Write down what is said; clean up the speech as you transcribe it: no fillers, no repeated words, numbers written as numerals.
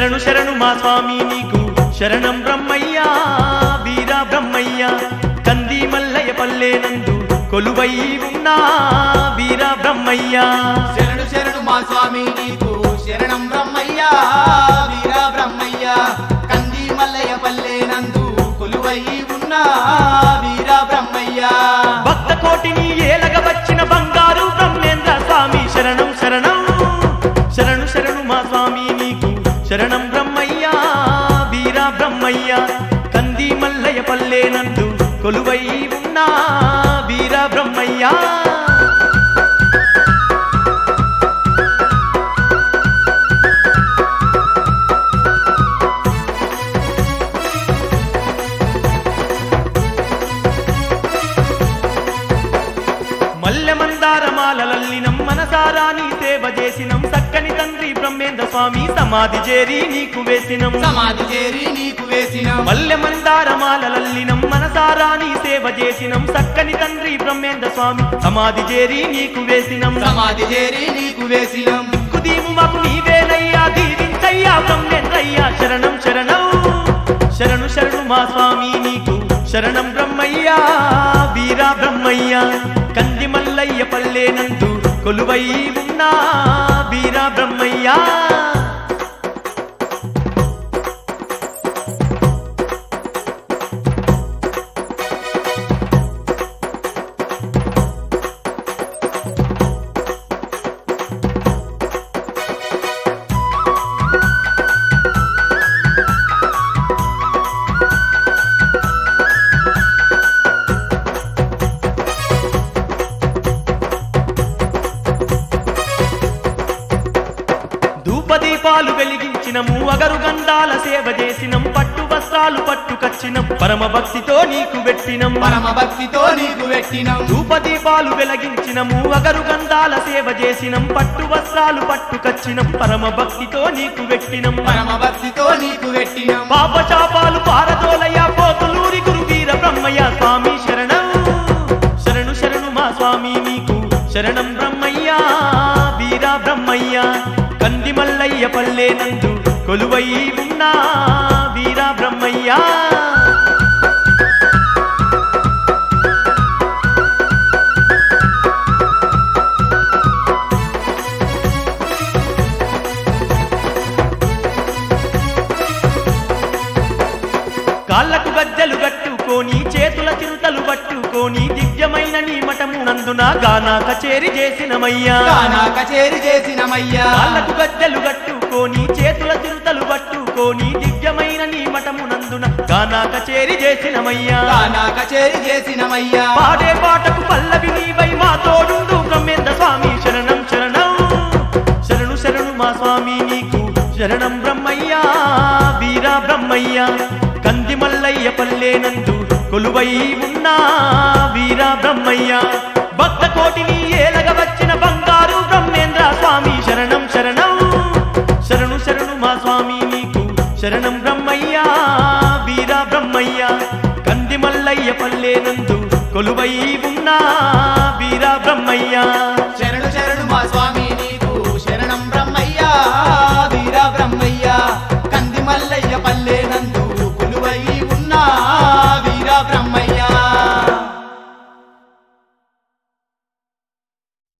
శరణు శరణు మా స్వామి నీకు శరణం బ్రహ్మయ్యా వీర బ్రహ్మయ్యా కంది మల్లయ్య పల్లెనందు కొలువై ఉన్నా వీర బ్రహ్మయ్యా శరణు శరణు మా స్వామి నీకు శరణం బ్రహ్మయ్యా వీర బ్రహ్మయ్యా కంది మల్లయ్య పల్లెనందు కొలువై ఉన్నా వీర బ్రహ్మయ్యా భక్త కోటిని ఏలగ వచ్చిన బంగారు బ్రహ్మేంద్ర స్వామి శరణం శరణం శరణు శరణు మా స్వామి నీకు శరణం బ్రహ్మయ్యా వీర బ్రహ్మయ్యా కంది మల్లయ్య పల్లెనందు కొలువై ఉన్నా వీర బ్రహ్మయ్యా మల్లె మందార మాలలల్లినం మనసారా నీ సేవ చేసినం చక్కని తండ్రి బ్రహ్మేంద్ర స్వామి సమాధి చేరి నీకు వేసినం సమాధి చేరి నీకు వేసినం మల్లె మందార మాలలల్లినం మనసారా నీ సేవ చేసినం చక్కని తండ్రి బ్రహ్మేంద్ర స్వామి సమాధి చేరి నీకు వేసినం సమాధి చేరి నీకు వేసినం కుదీము మాకు నీవేనయ్యా దీవించయ్యా బ్రహ్మేంద్రయ్యా శరణం శరణం శరణు శరణు మా స్వామి నీకు శరణం బ్రహ్మయ్యా వీర బ్రహ్మయ్యా కంది మల్లయ్య పల్లెనందు కొలువై ఉన్నా వీర బ్రహ్మయ్యా ధూపదీపాలు వెలిగించినము అగరు గంధాల సేవ చేసినం పట్టు వస్త్రాలు పట్టుకచ్చినం పరమ భక్తితో నీకు పెట్టినం పరమ భక్తితో నీకు పెట్టినం ధూపదీపాలు వెలిగించినము అగరు గంధాల సేవ చేసినం పట్టు వస్త్రాలు పట్టుకచ్చినం పరమ భక్తితో నీకు పెట్టినం పరమ భక్తితో నీకు పెట్టినం పాప శాపాలు పారదోలయ్య పోతులూరి గురు వీర బ్రహ్మయ్య స్వామి శరణం శరణు శరణు మా స్వామి నీకు శరణం బ్రహ్మయ్యా వీర బ్రహ్మయ్యా కంది మల్లయ్య పల్లెనందు కొలువై ఉన్నా వీర బ్రహ్మయ్యా కాళ్ళకు గజ్జలు కట్టుకొని చేతుల చిరుతలు పట్టుకొని దివ్యమైన నీ మఠమునందున గానా కచేరి చేసినమయ్యా గానా కచేరి చేసినమయ్యా కాళ్ళకు గజ్జలు కట్టుకొని చేతుల చిరుతలు పట్టుకొని దివ్యమైన నీ మఠమునందున గానా కచేరి చేసినమయ్యా గానా కచేరి చేసినమయ్యా పాడే పాటకు పల్లవి నీవై మా తోడుండు బ్రహ్మేంద్ర స్వామి శరణం శరణం శరణు శరణు మా స్వామి నీకు శరణం బ్రహ్మయ్యా వీర బ్రహ్మయ్యా కంది మల్లయ్య పల్లెనందు కొలువై ఉన్నా వీర బ్రహ్మయ్యా భక్త కోటిని ఏలగ వచ్చిన బంగారు బ్రహ్మేంద్ర స్వామి శరణం శరణం శరణు శరణు మా స్వామి నీకు శరణం బ్రహ్మయ్యా వీర బ్రహ్మయ్యా కంది మల్లయ్య పల్లెనందు కొలువై ఉన్నా వీర బ్రహ్మయ్యా